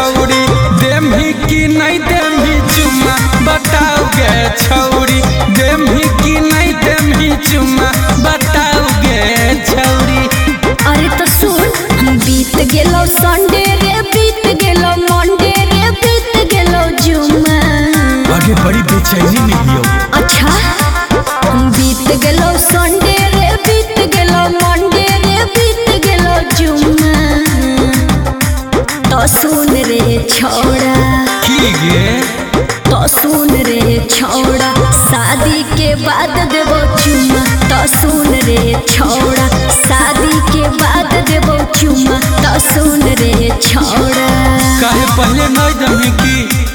छौरी, देमही कि नहीं देमही चुम्मा बताओ गे छौरी, देमही कि नहीं देमही चुम्मा बताओ गे छौरी। अरे तो सुन, बीत गेलो संडे रे, बीत गेलो मंडे रे, बीत गेलो जुम्मा। आगे बड़ी बेचैनी नहीं हो। अच्छा, बीत गेलो संडे रे, बीत गेलो मंडे रे, बीत गेलो जुम्मा। तो सुन रे छोड़ा, की गे तो सुन रे छोड़ा, शादी के बाद देबो चुम्मा। तो सुन रे छोड़ा, शादी के बाद देबो चुम्मा। तो सुन रे छोड़ा, काहे पहले नहीं दमी की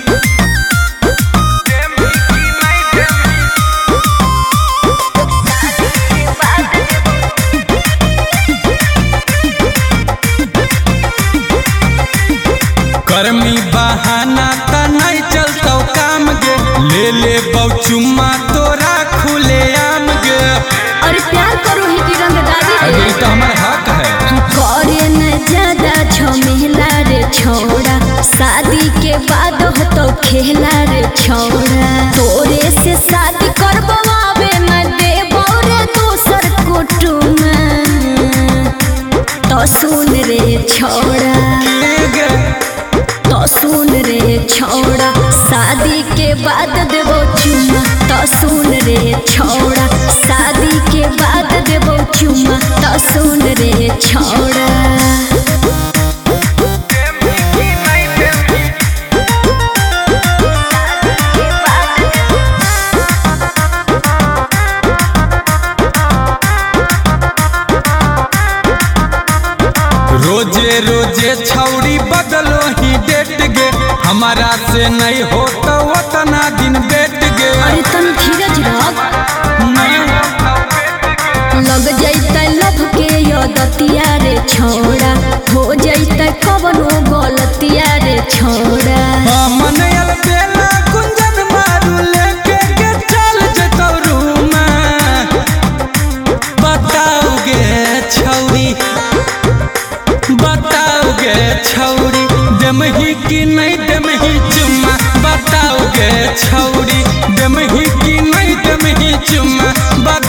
कर्मी बहाना त नहीं चलतो काम गे, ले ले बहु चुम्मा तोरा खुले आम गे। और प्यार करो ही की रंगदारी अरे तो हमारा हक है। करे न ज्यादा झमेला रे छोड़ा, शादी के बाद हो तो खेला रे छोड़ा। तोरे से शादी करवावे न देबो रे दोसर कुटुम। तो सुन रे छोड़ा, तो सुन रे छोड़ा, शादी के बाद देबो चुम्मा। तो सुन रे छोड़ा, शादी के बाद देबो चुम्मा। तो सुन रे छोड़ा, रोजे रोजे छौरी बदलो ही डेट गे, हमारा से नहीं हो तो उतना दिन बैठ गे। अरे तन धीरज रख, लग जैते लभ के यदतिया रे छोड़ा, हो जैते कवनो गलतिया रे छोड़ा। मन यल बेला गुंजन मारू लेके के चल जतो रूम। बताओ गे छौरी, बताओ गे छौरी, देमही कि नहीं देमही चुम्मा बताओ गे छौरी, देमही कि नहीं देमही चुम्मा।